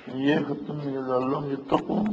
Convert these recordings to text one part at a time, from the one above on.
یہ ختم لعلہم یتقون.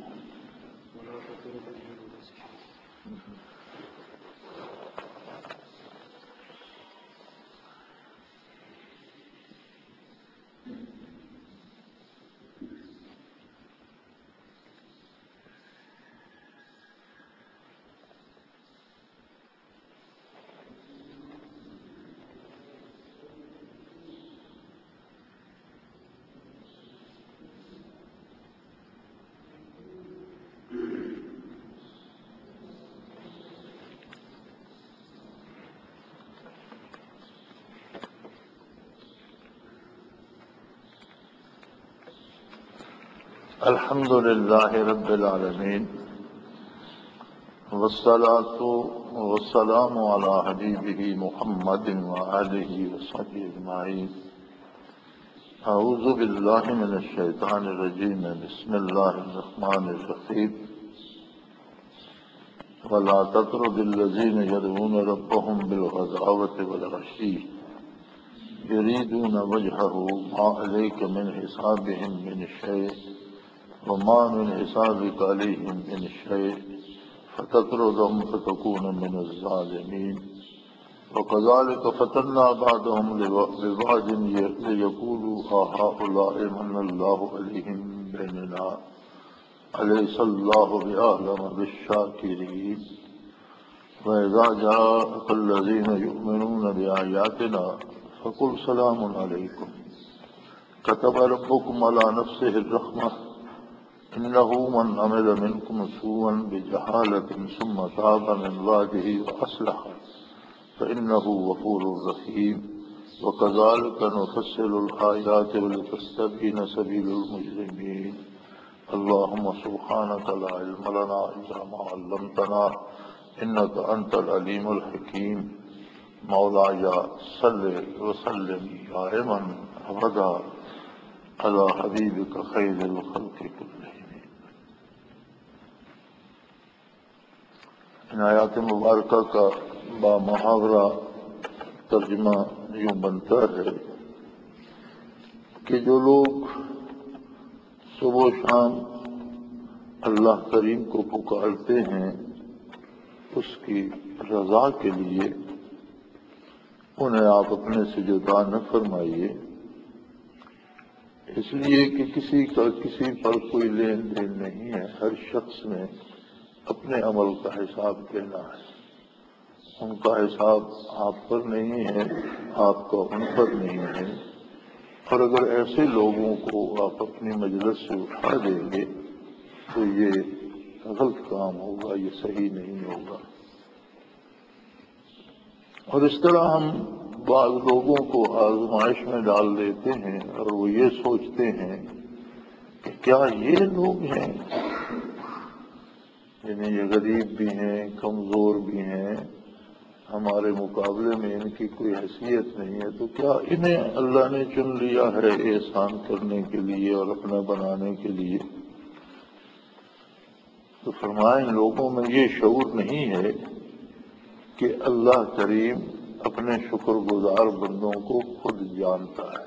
الحمد للہ رب العالمین والصلاة والسلام علی حبیبہ محمد وآلہ وصحبہ اجمعین. اعوذ باللہ من الشیطان الرجیم. بسم اللہ الرحمن الرحیم. ولا تطرد الذین یدعون ربهم بالغداوة والعشی یریدون وجہہ ما علیک من حسابهم من شیء وما من حسابك عليهم من شيء فتطردهم فتكون من الظالمين. وكذلك فتنا بعضهم ببعض ليقولوا هؤلاء من الله عليهم بيننا أليس الله بأعلم بالشاكرين. وإذا جاءك الذين يؤمنون بآياتنا فقل سلام عليكم كتب ربكم على نفسه الرحمة إنه من عمل منكم سوءا بجهالة ثم تاب من بعده وأصلح فإنه غفور رحيم. وكذلك نفصل الآيات ولتستبين سبيل المجرمين. اللهم سبحانك لا علم لنا إلا ما علمتنا إنك أنت العليم الحكيم. مولاي صل وسلم دائما أبدا على حبيبك خير الخلق كلهم. ان آیات مبارکہ کا بامحاورہ ترجمہ یوں بنتا ہے کہ جو لوگ صبح و شام اللہ کریم کو پکارتے ہیں اس کی رضا کے لیے انہیں آپ اپنے سے جدا نہ فرمائیے، اس لیے کہ کسی کا کسی پر کوئی لین دین نہیں ہے. ہر شخص نے اپنے عمل کا حساب دینا ہے. ان کا حساب آپ پر نہیں ہے، آپ کا ان پر نہیں ہے. اور اگر ایسے لوگوں کو آپ اپنی مجلس سے اٹھا دیں گے تو یہ غلط کام ہوگا، یہ صحیح نہیں ہوگا. اور اس طرح ہم بعض لوگوں کو آزمائش میں ڈال دیتے ہیں اور وہ یہ سوچتے ہیں کہ کیا یہ لوگ ہیں، یعنی یہ غریب بھی ہیں، کمزور بھی ہیں، ہمارے مقابلے میں ان کی کوئی حیثیت نہیں ہے، تو کیا انہیں اللہ نے چن لیا ہے احسان کرنے کے لیے اور اپنا بنانے کے لیے؟ تو فرمائیں لوگوں میں یہ شعور نہیں ہے کہ اللہ کریم اپنے شکر گزار بندوں کو خود جانتا ہے.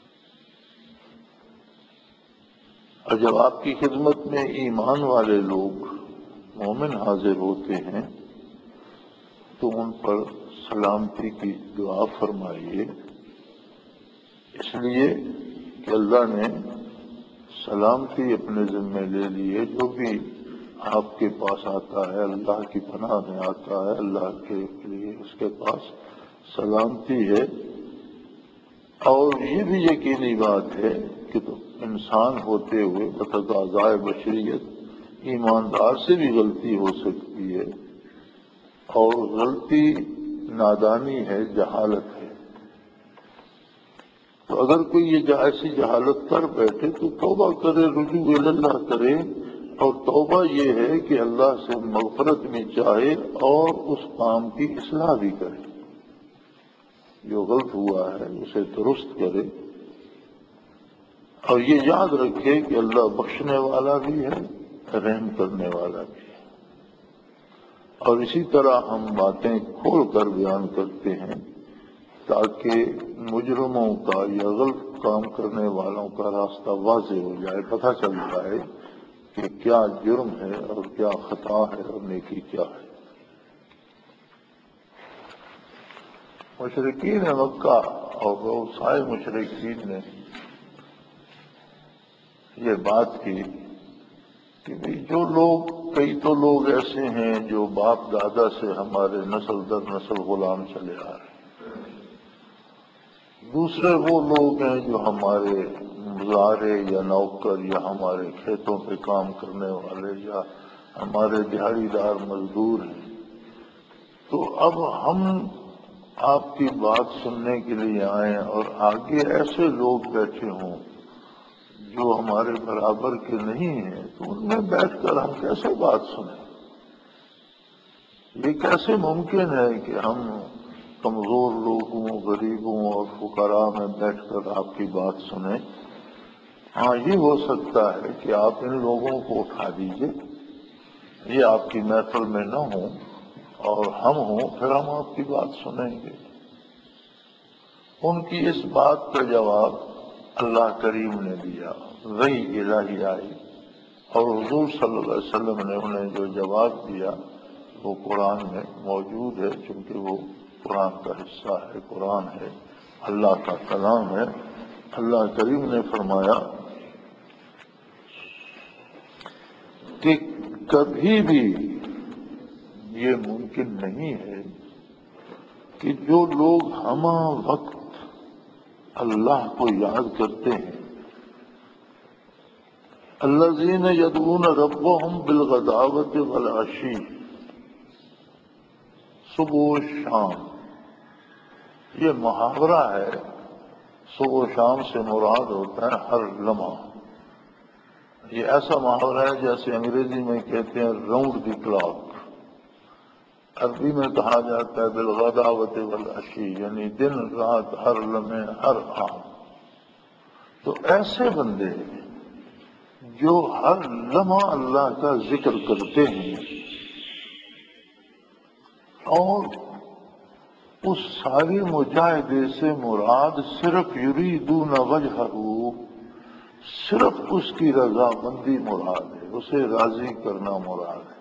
اور جب آپ کی خدمت میں ایمان والے لوگ مومن حاضر ہوتے ہیں تو ان پر سلامتی کی دعا فرمائیے، اس لیے کہ اللہ نے سلامتی اپنے ذمہ لے لی ہے. جو بھی آپ کے پاس آتا ہے اللہ کی پناہ میں آتا ہے، اللہ کے لیے اس کے پاس سلامتی ہے. اور یہ بھی یقینی بات ہے کہ انسان ہوتے ہوئے بتقاضائے بشریت ایماندار سے بھی غلطی ہو سکتی ہے، اور غلطی نادانی ہے، جہالت ہے. تو اگر کوئی یہ ایسی جہالت کر بیٹھے تو توبہ کرے، رجوع اللہ کرے. اور توبہ یہ ہے کہ اللہ سے مغفرت بھی چاہے اور اس کام کی اصلاح بھی کرے، جو غلط ہوا ہے اسے درست کرے. اور یہ یاد رکھے کہ اللہ بخشنے والا بھی ہے، رحم کرنے والا بھی ہے. اور اسی طرح ہم باتیں کھول کر بیان کرتے ہیں تاکہ مجرموں کا یا غلط کام کرنے والوں کا راستہ واضح ہو جائے، پتہ چل جائے کہ کیا جرم ہے اور کیا خطا ہے اور نیکی کیا ہے۔ مشرکین مکہ اور بہت سارے مشرکین نے یہ بات کی کہ جو لوگ، کئی تو لوگ ایسے ہیں جو باپ دادا سے ہمارے نسل در نسل غلام چلے آ رہے ہیں، دوسرے وہ لوگ ہیں جو ہمارے مزارے یا نوکر یا ہمارے کھیتوں پہ کام کرنے والے یا ہمارے دیہڑی دار مزدور ہیں۔ تو اب ہم آپ کی بات سننے کے لیے آئیں اور آگے ایسے لوگ بیٹھے ہوں جو ہمارے برابر کے نہیں ہیں، تو ان میں بیٹھ کر ہم کیسے بات سنیں؟ یہ کیسے ممکن ہے کہ ہم کمزور لوگوں، غریبوں اور فقراء میں بیٹھ کر آپ کی بات سنیں؟ ہاں، یہ ہو سکتا ہے کہ آپ ان لوگوں کو اٹھا دیجئے، یہ آپ کی محفل میں نہ ہوں اور ہم ہوں، پھر ہم آپ کی بات سنیں گے۔ ان کی اس بات کا جواب اللہ کریم نے دیا، وحی الہی آئی، اور حضور صلی اللہ علیہ وسلم نے انہیں جو جواب دیا وہ قرآن میں موجود ہے، چونکہ وہ قرآن کا حصہ ہے، قرآن ہے، اللہ کا کلام ہے۔ اللہ کریم نے فرمایا کہ کبھی بھی یہ ممکن نہیں ہے کہ جو لوگ ہمہ وقت اللہ کو یاد کرتے ہیں، الذین یدعون ربهم بالغداوۃ والعشی، صبح و شام، یہ محاورہ ہے، صبح و شام سے مراد ہوتا ہے ہر لمحہ۔ یہ ایسا محاورہ ہے جیسے انگریزی میں کہتے ہیں راؤنڈ دی کلاک، عربی میں کہا جاتا ہے بالغداوۃ والعشی، یعنی دن رات، ہر لمحے، ہر آن۔ تو ایسے بندے جو ہر لمحہ اللہ کا ذکر کرتے ہیں اور اس ساری مجاہدے سے مراد صرف یریدون وجہہ، صرف اس کی رضا مندی مراد ہے، اسے راضی کرنا مراد ہے۔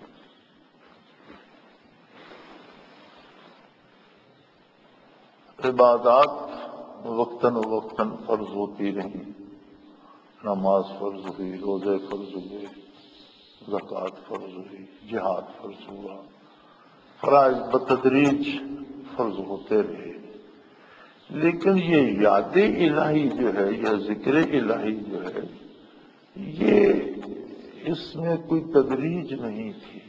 عبادات وقتاً وقتاً فرض ہوتی رہی، نماز فرض ہوئی، روزے فرض ہوئے، زکوٰۃ فرض ہوئی، جہاد فرض ہوا، فرائض بتدریج فرض ہوتے رہے، لیکن یہ یاد الہی جو ہے یا ذکر الہی جو ہے، یہ اس میں کوئی تدریج نہیں تھی۔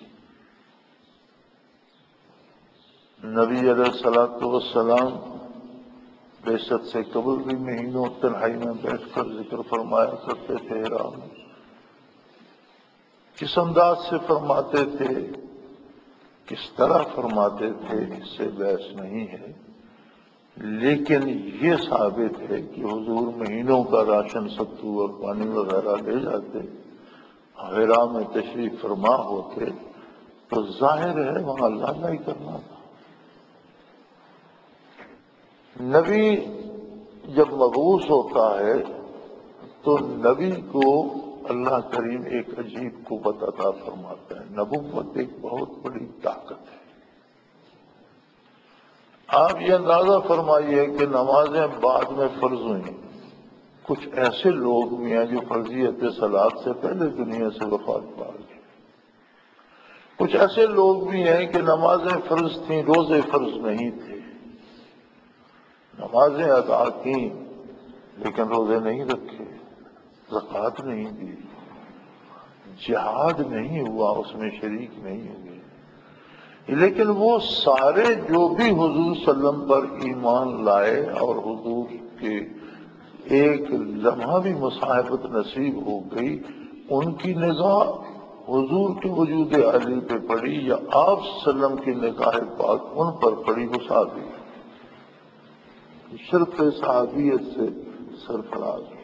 نبی علیہ الصلوۃ والسلام بعثت سے قبل بھی مہینوں تنہائی میں بیٹھ کر ذکر فرمایا کرتے تھے، حرا میں کس انداز سے فرماتے تھے، کس طرح فرماتے تھے، اس سے بحث نہیں ہے، لیکن یہ ثابت ہے کہ حضور مہینوں کا راشن ستو اور پانی وغیرہ لے جاتے، حرا میں تشریف فرما ہوتے، تو ظاہر ہے وہاں اللہ ہی کرنا تھا۔ نبی جب مبعوث ہوتا ہے تو نبی کو اللہ کریم ایک عجیب قوت عطا فرماتا ہے۔ نبوت ایک بہت بڑی طاقت ہے۔ آپ یہ اندازہ فرمائیے کہ نمازیں بعد میں فرض ہوئیں، کچھ ایسے لوگ بھی ہیں جو فرضیت صلاۃ سے پہلے دنیا سے وفات پا گئے، کچھ ایسے لوگ بھی ہیں کہ نمازیں فرض تھیں، روزے فرض نہیں تھے، نمازیں ادا کی لیکن روزے نہیں رکھے، زکوٰۃ نہیں دی، جہاد نہیں ہوا، اس میں شریک نہیں ہوئے، لیکن وہ سارے جو بھی حضور صلی اللہ علیہ وسلم پر ایمان لائے اور حضور کے ایک لمحہ بھی مصاحبت نصیب ہو گئی، ان کی نگاہ حضور کے وجود علی پہ پڑی یا آپ صلی اللہ علیہ وسلم کی نگاہ پاک ان پر پڑی، وہ صحابی صرف صحابیت سے سرفراز ہو۔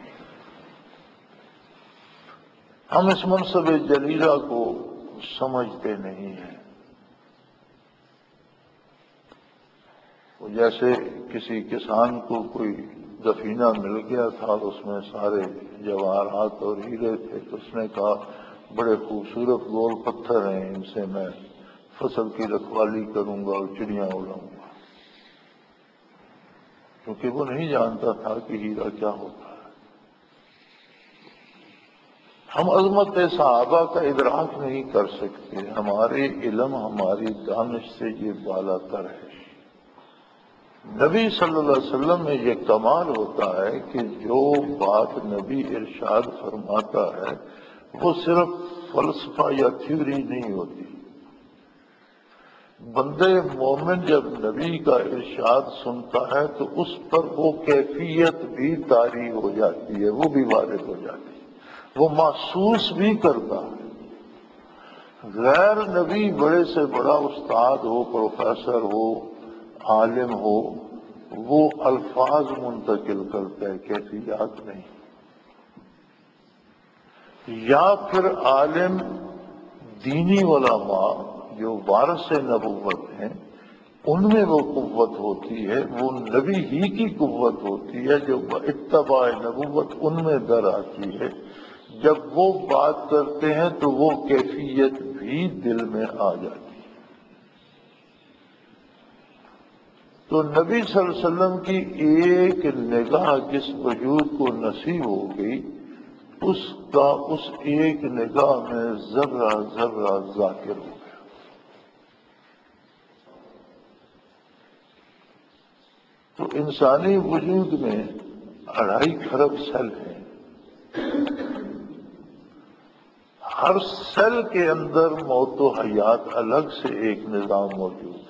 ہم اس منصب جلیلہ کو سمجھتے نہیں ہیں۔ جیسے کسی کسان کو کوئی دفینہ مل گیا تھا اور اس میں سارے جواہرات اور ہیرے تھے، تو اس نے کہا بڑے خوبصورت گول پتھر ہیں، ان سے میں فصل کی رکھوالی کروں گا اور چڑیاں اڑاؤں گا، کیونکہ وہ نہیں جانتا تھا کہ ہیرا کیا ہوتا ہے۔ ہم عظمت صحابہ کا ادراک نہیں کر سکتے، ہمارے علم ہماری دانش سے یہ بالا تر ہے۔ نبی صلی اللہ علیہ وسلم میں یہ کمال ہوتا ہے کہ جو بات نبی ارشاد فرماتا ہے وہ صرف فلسفہ یا تھیوری نہیں ہوتی۔ بندے مومن جب نبی کا ارشاد سنتا ہے تو اس پر وہ کیفیت بھی طاری ہو جاتی ہے، وہ بھی وارد ہو جاتی ہے، وہ محسوس بھی کرتا ہے۔ غیر نبی بڑے سے بڑا استاد ہو، پروفیسر ہو، عالم ہو، وہ الفاظ منتقل کرتا ہے، کیفیات نہیں۔ یا پھر عالم دینی علماء جو وارث نبوت ہیں، ان میں وہ قوت ہوتی ہے، وہ نبی ہی کی قوت ہوتی ہے جو اتباع نبوت ان میں در آتی ہے۔ جب وہ بات کرتے ہیں تو وہ کیفیت بھی دل میں آ جاتی ہے۔ تو نبی صلی اللہ علیہ وسلم کی ایک نگاہ جس وجود کو نصیب ہو گئی، اس کا اس ایک نگاہ میں ذرہ ذرہ ذاکر ہو گیا۔ تو انسانی وجود میں 2.5 کھرب سیل ہیں، ہر سیل کے اندر موت و حیات الگ سے ایک نظام موجود ہے۔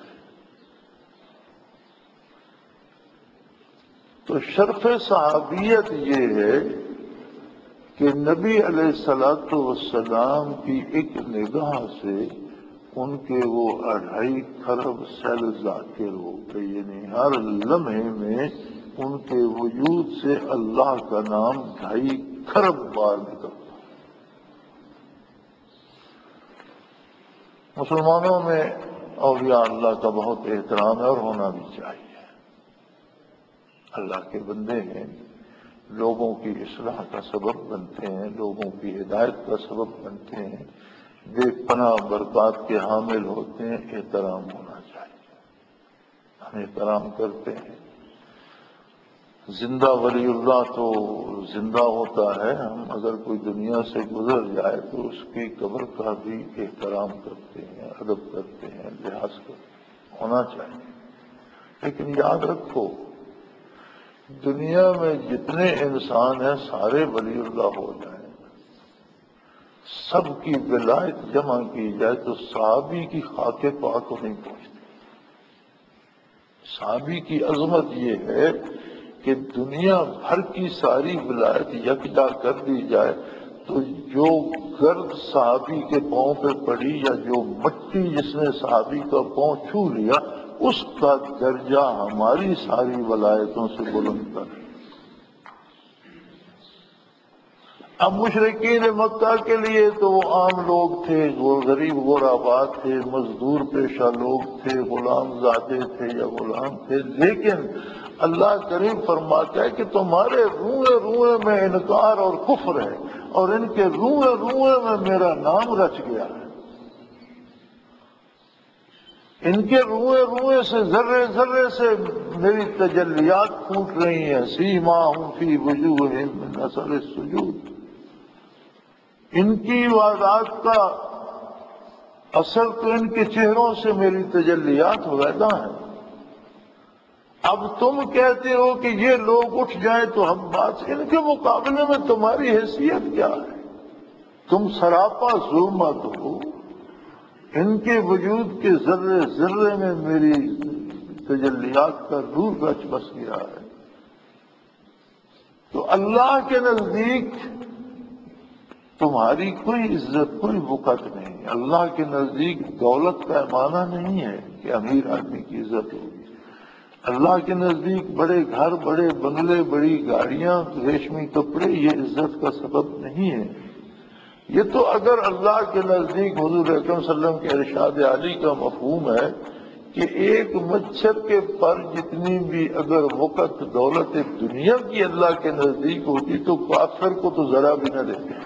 تو شرف صحابیت یہ ہے کہ نبی علیہ الصلوۃ والسلام کی ایک نگاہ سے ان کے وہ 2.5 کھرب سیل ذاکر ہو گئے، یعنی ہر لمحے میں ان کے وجود سے اللہ کا نام 2.5 کھرب بار نکلتا۔ مسلمانوں میں اولیاء اللہ کا بہت احترام ہے اور ہونا بھی چاہیے۔ اللہ کے بندے ہیں، لوگوں کی اصلاح کا سبب بنتے ہیں، لوگوں کی ہدایت کا سبب بنتے ہیں، بے پناہ برکات کے حامل ہوتے ہیں، احترام ہونا چاہیے۔ ہم احترام کرتے ہیں۔ زندہ ولی اللہ تو زندہ ہوتا ہے، ہم اگر کوئی دنیا سے گزر جائے تو اس کی قبر کا بھی احترام کرتے ہیں، ادب کرتے ہیں، لحاظ کرتے ہیں، ہونا چاہیے۔ لیکن یاد رکھو، دنیا میں جتنے انسان ہیں سارے ولی اللہ ہو جائیں، سب کی ولایت جمع کی جائے تو صحابی کی خاک پاک کو نہیں پہنچتی۔ صحابی کی عظمت یہ ہے کہ دنیا بھر کی ساری ولایت یکجا کر دی جائے تو جو گرد صحابی کے پاؤں پہ پڑی یا جو مٹی جس نے صحابی کا پاؤں چھو لیا، اس کا درجہ ہماری ساری ولایتوں سے بلند کر۔ اب مشرکین مکہ کے لیے تو وہ عام لوگ تھے، وہ غریب غرباء تھے، مزدور پیشہ لوگ تھے، غلام زادے تھے یا غلام تھے، لیکن اللہ کریم فرماتا ہے کہ تمہارے روئے روئے میں انکار اور کفر ہے، اور ان کے روئے روئے میں میرا نام رچ گیا ہے۔ ان کے روئے روئے سے ذرے ذرے سے میری تجلیات پھوٹ رہی ہیں۔ سیماہم فی وجوہہم من اثر السجود، ان کی عبادات کا اثر تو ان کے چہروں سے میری تجلیات ہویدا ہیں۔ اب تم کہتے ہو کہ یہ لوگ اٹھ جائیں تو ہم بات، ان کے مقابلے میں تمہاری حیثیت کیا ہے؟ تم سراپا ظلمت ہو، ان کے وجود کے ذرے ذرے میں میری تجلیات کا نور رچ بس گیا ہے۔ تو اللہ کے نزدیک تمہاری کوئی عزت، کوئی وقت نہیں۔ اللہ کے نزدیک دولت پیمانہ نہیں ہے کہ امیر آدمی کی عزت ہوگی۔ اللہ کے نزدیک بڑے گھر، بڑے بنگلے، بڑی گاڑیاں، ریشمی کپڑے یہ عزت کا سبب نہیں ہے۔ یہ تو اگر اللہ کے نزدیک حضور اکرم صلی اللہ علیہ وسلم کے ارشاد عالی کا مفہوم ہے کہ ایک مچھر کے پر جتنی بھی اگر وقت دولت دنیا کی اللہ کے نزدیک ہوتی تو کافر کو تو ذرا بھی نہ دیتے.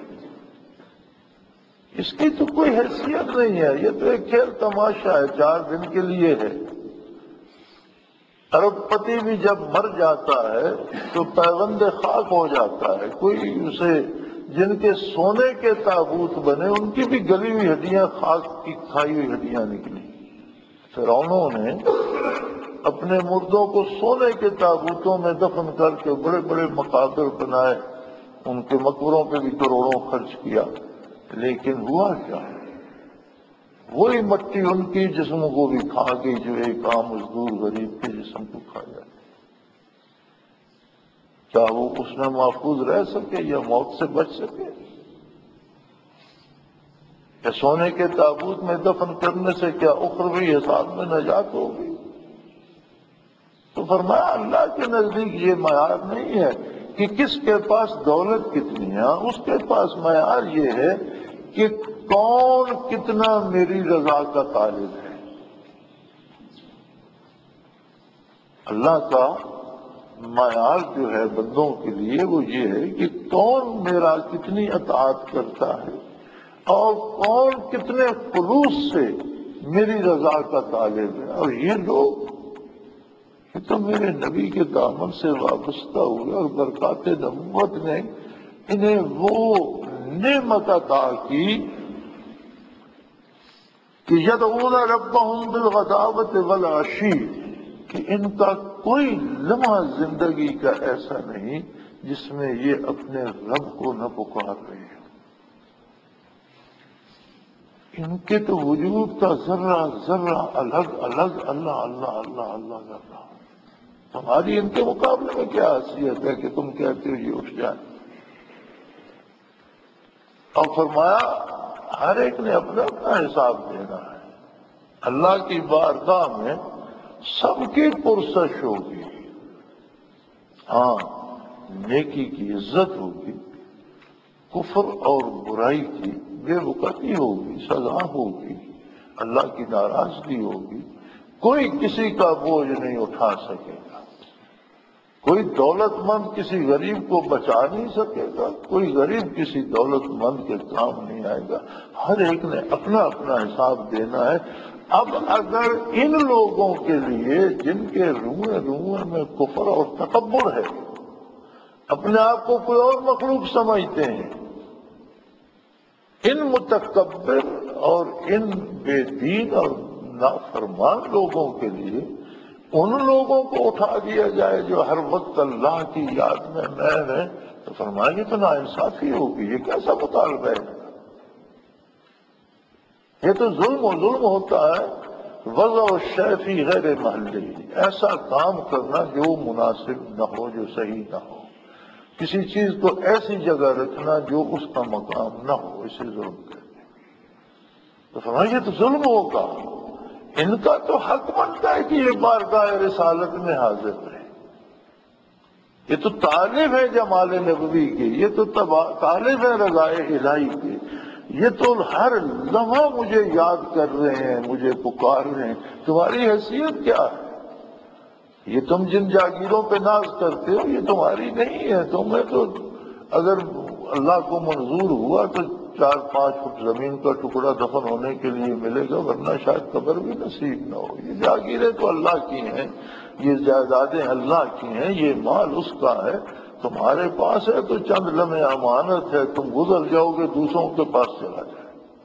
اس کی تو کوئی حیثیت نہیں ہے، یہ تو ایک کھیل تماشا ہے، 4 دن کے لیے ہے. ارب پتی بھی جب مر جاتا ہے تو پیوند خاک ہو جاتا ہے. کوئی اسے جن کے سونے کے تابوت بنے ان کی بھی گلی ہوئی ہڈیاں، خاک کی کھائی ہوئی ہڈیاں نکلی. فرعونوں نے اپنے مردوں کو سونے کے تابوتوں میں دفن کر کے بڑے بڑے مقابر بنائے، ان کے مقبروں پہ بھی کروڑوں خرچ کیا، لیکن ہوا کیا؟ وہی مٹی ان کی جسموں کو بھی کھا گئی جو ایک عام مزدور غریب کے جسم کو کھا جائے. کیا وہ اس میں محفوظ رہ سکے یا موت سے بچ سکے؟ یا سونے کے تابوت میں دفن کرنے سے کیا اخروی حساب میں نجات ہوگی؟ تو فرمایا اللہ کے نزدیک یہ معیار نہیں ہے کہ کس کے پاس دولت کتنی ہے، اس کے پاس معیار یہ ہے کہ کون کتنا میری رضا کا طالب ہے. اللہ کا معیار جو ہے بندوں کے لیے وہ یہ ہے کہ کون میرا کتنی اطاعت کرتا ہے اور کون کتنے خلوص سے میری رضا کا طالب ہے. اور یہ لوگ یہ تو میرے نبی کے دامن سے وابستہ ہوئے اور برکات نبوت نے انہیں وہ نعمت عطا کی کہ یدعون ربهم بالغداوۃ والعشی، کہ ان کا کوئی لمحہ زندگی کا ایسا نہیں جس میں یہ اپنے رب کو نہ پکار رہے ہیں. ان کے تو وجود کا ذرہ ذرہ الگ الگ اللہ اللہ اللہ اللہ کر رہا. تمہاری ان کے مقابلے میں کیا حیثیت ہے کہ تم کہتے ہو یہ اٹھ جائیں؟ اور فرمایا ہر ایک نے اپنا اپنا حساب دینا ہے. اللہ کی بارگاہ میں سب کی پرسش ہوگی. ہاں، نیکی کی عزت ہوگی، کفر اور برائی کی بے وقتی ہوگی، سزا ہوگی، اللہ کی ناراضگی ہوگی. کوئی کسی کا بوجھ نہیں اٹھا سکے گا. کوئی دولت مند کسی غریب کو بچا نہیں سکے گا، کوئی غریب کسی دولت مند کے کام نہیں آئے گا. ہر ایک نے اپنا اپنا حساب دینا ہے. اب اگر ان لوگوں کے لیے جن کے روئے روئے میں کفر اور تکبر ہے، اپنے آپ کو کوئی اور مخلوق سمجھتے ہیں، ان متکبر اور ان بے دین اور نافرمان لوگوں کے لیے ان لوگوں کو اٹھا دیا جائے جو ہر وقت اللہ کی یاد میں محو ہیں، تو فرمایا یہ تو ناانصافی ہوگی. یہ کیسا مطالبہ ہے؟ یہ تو ظلم و ظلم ہوتا ہے. وضع الشیء فی غیر محلہ، ایسا کام کرنا جو مناسب نہ ہو، جو صحیح نہ ہو. کسی چیز کو ایسی جگہ رکھنا جو اس کا مقام نہ ہو، اسے ظلم کہتے ہیں. تو فرمایا یہ تو ظلم ہوگا. ان کا تو حق بنتا ہے کہ یہ بارگاہ رسالت میں حاضر رہے. یہ تو طالب ہے جمال نبوی کے، یہ تو طالب ہے رضائے الہی کے. یہ تو ہر لمحہ مجھے یاد کر رہے ہیں، مجھے پکار رہے ہیں. تمہاری حیثیت کیا ہے؟ یہ تم جن جاگیروں پہ ناز کرتے ہو یہ تمہاری نہیں ہے. تمہیں تو اگر اللہ کو منظور ہوا تو 4-5 فٹ زمین کا ٹکڑا دفن ہونے کے لیے ملے گا، ورنہ شاید قبر بھی نصیب نہ ہو. یہ جاگیریں تو اللہ کی ہیں، یہ جائیدادیں اللہ کی ہیں، یہ مال اس کا ہے. تمہارے پاس ہے تو چند لمحے امانت ہے، تم گزر جاؤ گے دوسروں کے پاس چلا جائے.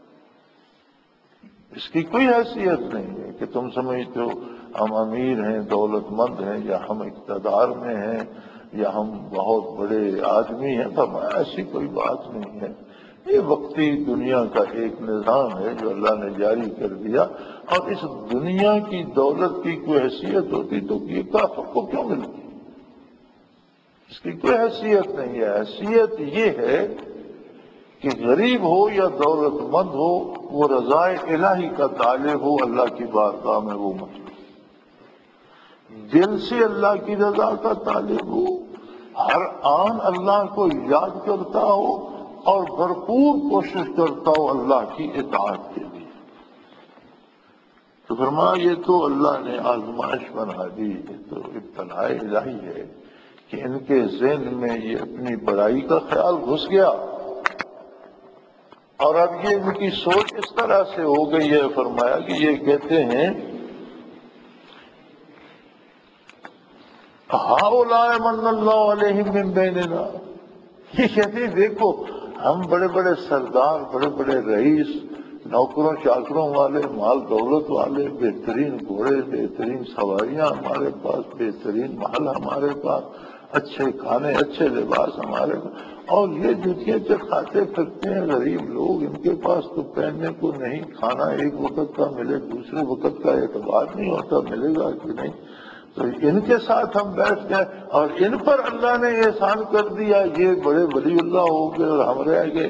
اس کی کوئی حیثیت نہیں ہے کہ تم سمجھتے ہو ہم امیر ہیں، دولت مند ہیں، یا ہم اقتدار میں ہیں، یا ہم بہت بڑے آدمی ہیں. فرمایا ایسی کوئی بات نہیں ہے. یہ وقتی دنیا کا ایک نظام ہے جو اللہ نے جاری کر دیا، اور اس دنیا کی دولت کی کوئی حیثیت ہوتی تو یہ کافر کو کیوں ملتی؟ اس کی کوئی حیثیت نہیں ہے. حیثیت یہ ہے کہ غریب ہو یا دولت مند ہو، وہ رضائے الہی کا طالب ہو، اللہ کی بارگاہ میں وہ مطلوب، دل سے اللہ کی رضا کا طالب ہو، ہر آن اللہ کو یاد کرتا ہو اور بھرپور کوشش کرتا ہو اللہ کی اطاعت کے لیے. تو فرمایا یہ تو اللہ نے آزمائش بنا دی، یہ تو ابتلاء الہی ہے کہ ان کے ذہن میں یہ اپنی بڑائی کا خیال گھس گیا، اور اب یہ ان کی سوچ اس طرح سے ہو گئی ہے، فرمایا کہ یہ کہتے ہیں ہؤلاء من اللہ علیہم من بیننا، یہ کہتے ہیں دیکھو ہم بڑے بڑے سردار، بڑے بڑے رئیس، نوکروں چاکروں والے، مال دولت والے، بہترین گھوڑے، بہترین سواریاں ہمارے پاس، بہترین محل ہمارے پاس، اچھے کھانے، اچھے لباس ہمارے پاس، اور یہ جوتیاں کھاتے پھرتے ہیں غریب لوگ، ان کے پاس تو پہننے کو نہیں، کھانا ایک وقت کا ملے، دوسرے وقت کا اعتبار نہیں ہوتا ملے گا کہ نہیں، تو ان کے ساتھ ہم بیٹھ گئے اور ان پر اللہ نے احسان کر دیا، یہ بڑے ولی اللہ ہو گئے اور ہم رہ گئے۔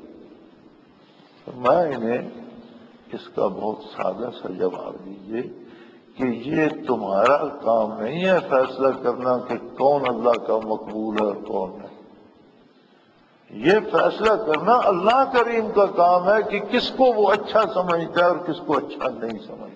میں انہیں اس کا بہت سادہ سا جواب دیجیے کہ یہ تمہارا کام نہیں ہے فیصلہ کرنا کہ کون اللہ کا مقبول ہے اور کون نہیں، یہ فیصلہ کرنا اللہ کریم کا کام ہے کہ کس کو وہ اچھا سمجھتا ہے اور کس کو اچھا نہیں سمجھتا۔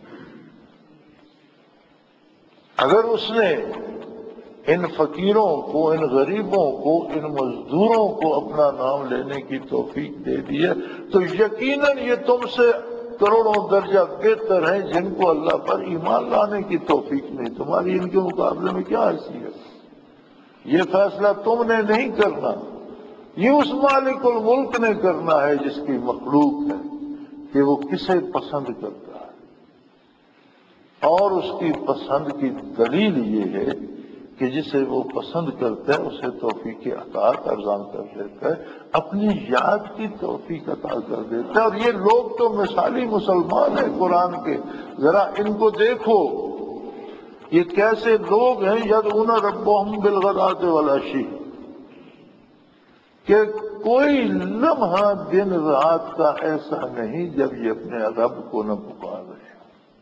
اگر اس نے ان فقیروں کو، ان غریبوں کو، ان مزدوروں کو اپنا نام لینے کی توفیق دے دی ہے تو یقیناً یہ تم سے کروڑوں درجہ بہتر ہیں جن کو اللہ پر ایمان لانے کی توفیق نہیں، تمہاری ان کے مقابلے میں کیا حیثیت؟ یہ فیصلہ تم نے نہیں کرنا، یہ اس مالک الملک نے کرنا ہے جس کی مخلوق ہے کہ وہ کسے پسند کرتا ہے، اور اس کی پسند کی دلیل یہ ہے کہ جسے وہ پسند کرتا ہے اسے توفیق عطا ارزاں کر دیتا ہے، اپنی یاد کی توفیق عطا کر دیتا ہے۔ اور یہ لوگ تو مثالی مسلمان ہیں قرآن کے، ذرا ان کو دیکھو یہ کیسے لوگ ہیں، یدعون ربهم بالغداۃ والعشی، کہ کوئی لمحہ دن رات کا ایسا نہیں جب یہ اپنے رب کو نہ پکار رہے ہیں۔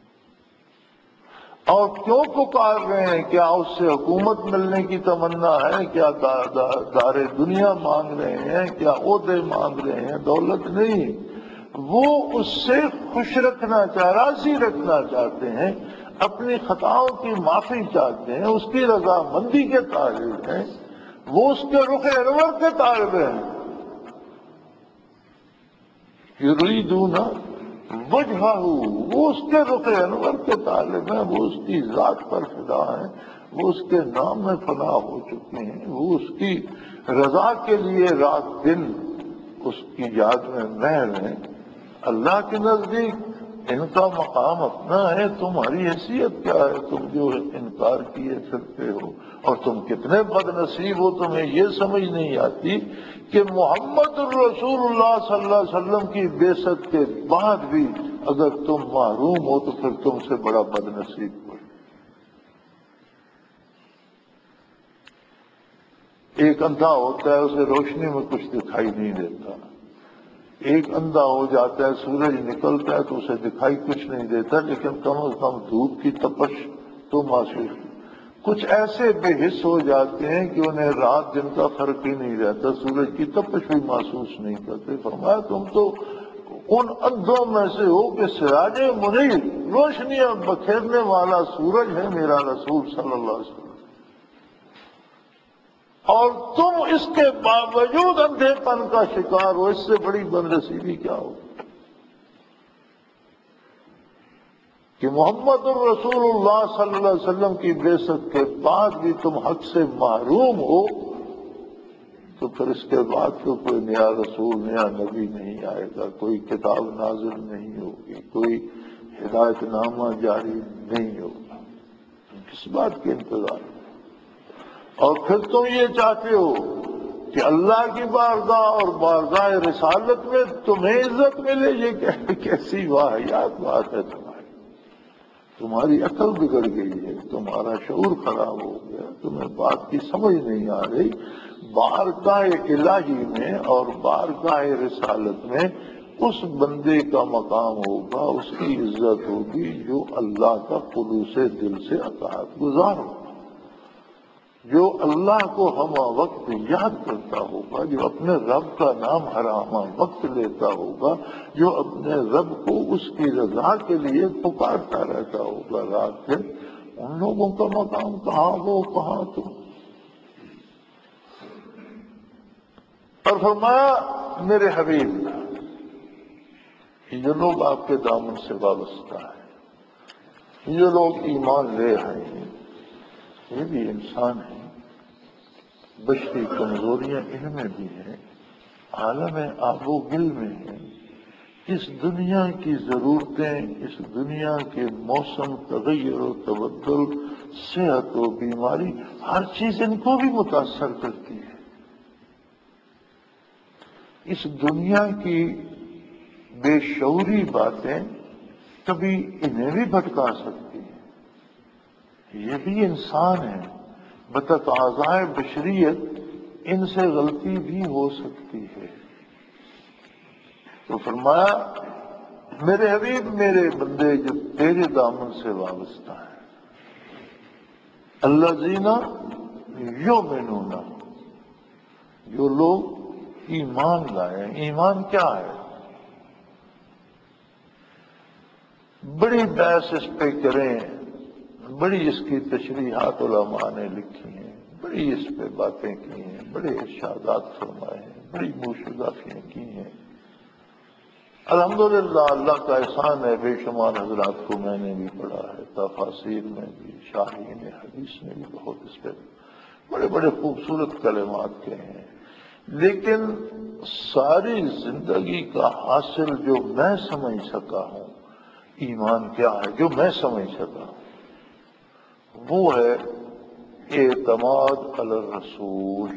اور کیوں پکار رہے ہیں؟ کیا اس سے حکومت ملنے کی تمنا ہے؟ کیا دار دنیا مانگ رہے ہیں؟ کیا عہدے مانگ رہے ہیں؟ دولت نہیں، وہ اس سے خوش رکھنا راضی رکھنا چاہتے ہیں، اپنی خطاؤں کی معافی چاہتے ہیں، اس کی رضامندی کے طالب ہیں، وہ اس کے رخ انور کے طالب ہیں۔ یریدون وجہہ، وہ اس کے رخ انور کے طالب ہیں، وہ اس کی ذات پر فدا ہیں، وہ اس کے نام میں فنا ہو چکے ہیں، وہ اس کی رضا کے لیے رات دن اس کی یاد میں مہر ہیں۔ اللہ کے نزدیک ان کا مقام اپنا ہے، تمہاری حیثیت کیا ہے؟ تم جو انکار کیے پھرتے ہو، اور تم کتنے بد نصیب ہو، تمہیں یہ سمجھ نہیں آتی کہ محمد الرسول اللہ صلی اللہ علیہ وسلم کی بعثت کے بعد بھی اگر تم محروم ہو تو پھر تم سے بڑا بد نصیب کوئی۔ ایک اندھا ہوتا ہے، اسے روشنی میں کچھ دکھائی نہیں دیتا، ایک اندھا ہو جاتا ہے، سورج نکلتا ہے تو اسے دکھائی کچھ نہیں دیتا، لیکن کم از کم دھوپ کی تپش تو محسوس۔ کچھ ایسے بے حس ہو جاتے ہیں کہ انہیں رات دن کا فرق ہی نہیں رہتا، سورج کی تپش بھی محسوس نہیں کرتے۔ فرمایا تم تو ان اندھوں میں سے ہو کہ سراج منیر، روشنیاں بکھیرنے والا سورج ہے میرا رسول صلی اللہ علیہ وسلم، اور تم اس کے باوجود اندھے پن کا شکار ہو، اس سے بڑی بد نصیبی کیا ہو کہ محمد الرسول اللہ صلی اللہ علیہ وسلم کی بعثت کے بعد بھی تم حق سے محروم ہو، تو پھر اس کے بعد تو کوئی نیا رسول، نیا نبی نہیں آئے گا، کوئی کتاب نازل نہیں ہوگی، کوئی ہدایت نامہ جاری نہیں ہوگا، کس بات کے انتظار؟ اور پھر تم یہ چاہتے ہو کہ اللہ کی بارگاہ اور بارگاہ رسالت میں تمہیں عزت ملے، یہ کیسی واہیات بات ہے تمہاری عقل بگڑ گئی ہے، تمہارا شعور خراب ہو گیا، تمہیں بات کی سمجھ نہیں آ رہی۔ بارگاہ الہی میں اور بارگاہ رسالت میں اس بندے کا مقام ہوگا، اس کی عزت ہوگی جو اللہ کا خلوص دل سے اطاعت گزار ہوگا۔ جو اللہ کو ہم وقت یاد کرتا ہوگا، جو اپنے رب کا نام ہر وقت لیتا ہوگا، جو اپنے رب کو اس کی رضا کے لیے پکارتا رہتا ہوگا رات دن، ان لوگوں کا مقام کہاں وہ کہاں تو. اور فرمایا میرے حبیب، یہ لوگ آپ کے دامن سے وابستہ ہیں، یہ لوگ ایمان لے آئے ہیں، یہ بھی انسان ہیں، بشری کمزوریاں ان میں بھی ہیں، عالم آب و گل میں ہیں، اس دنیا کی ضرورتیں، اس دنیا کے موسم، تغیر و تبدل، صحت و بیماری، ہر چیز ان کو بھی متاثر کرتی ہے. اس دنیا کی بے شعوری باتیں کبھی انہیں بھی بھٹکا سکتی ہیں. یہ بھی انسان ہیں، بتقاضائے بشریت ان سے غلطی بھی ہو سکتی ہے. تو فرمایا میرے حبیب، میرے بندے جو تیرے دامن سے وابستہ ہیں، الذین یؤمنون، جو لوگ ایمان لائے. ایمان کیا ہے؟ بڑی بحث اس پہ کریں، بڑی اس کی تشریحات علماء نے لکھی ہیں، بڑی اس پہ باتیں کی ہیں، بڑے ارشادات فرمائے ہیں، بڑی موشدافیاں کی ہیں. الحمدللہ اللہ کا احسان ہے، بے شمار حضرات کو میں نے بھی پڑھا ہے، تفاسیر میں بھی، شارحین حدیث میں بھی بہت اس پہ بڑے بڑے خوبصورت کلمات کہے ہیں. لیکن ساری زندگی کا حاصل جو میں سمجھ سکا ہوں، ایمان کیا ہے جو میں سمجھ سکا ہوں، وہ ہے اعتماد علی الرسول.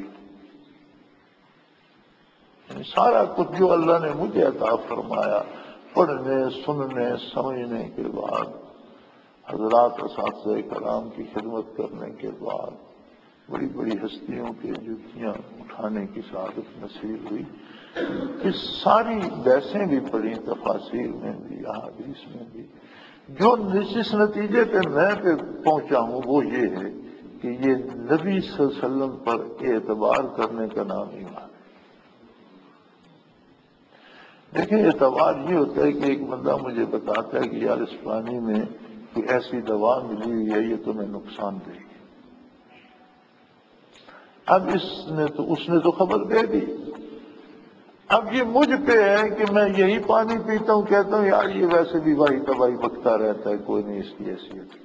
سارا کچھ جو اللہ نے مجھے عطا فرمایا، پڑھنے، سننے، سمجھنے کے بعد، حضرات اساتذہ کرام کی خدمت کرنے کے بعد، بڑی بڑی ہستیوں کے جوتیاں اٹھانے کی سعادت نصیب ہوئی. اس ساری بحثیں بھی پڑھی، تفاسیر میں بھی، احادیث میں بھی. جو جس نتیجے پہ میں پہنچا ہوں وہ یہ ہے کہ یہ نبی صلی اللہ علیہ وسلم پر اعتبار کرنے کا نام ایمان. دیکھیں اعتبار یہ ہوتا ہے کہ ایک بندہ مجھے بتاتا ہے کہ یار اس پانی میں کوئی ایسی دوا ملی ہوئی ہے، یہ تمہیں نقصان دے گی. اب اس نے تو خبر دے دی. اب یہ مجھ پہ ہے کہ میں یہی پانی پیتا ہوں، کہتا ہوں یار یہ ویسے بھی وائی تباہی بکتا رہتا ہے، کوئی نہیں اس کی حیثیت.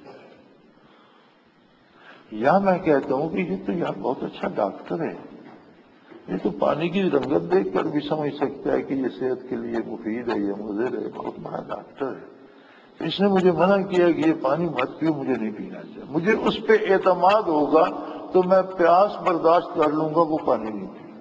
یا میں کہتا ہوں کہ یہ تو یار بہت اچھا ڈاکٹر ہے، یہ تو پانی کی رنگت دیکھ کر بھی سمجھ سکتا ہے کہ یہ صحت کے لیے مفید ہے، یہ مضر ہے، بہت بڑا ڈاکٹر ہے. اس نے مجھے منع کیا کہ یہ پانی مت پیو، مجھے نہیں پینا چاہیے. مجھے اس پہ اعتماد ہوگا تو میں پیاس برداشت کر لوں گا، وہ پانی نہیں پیوں.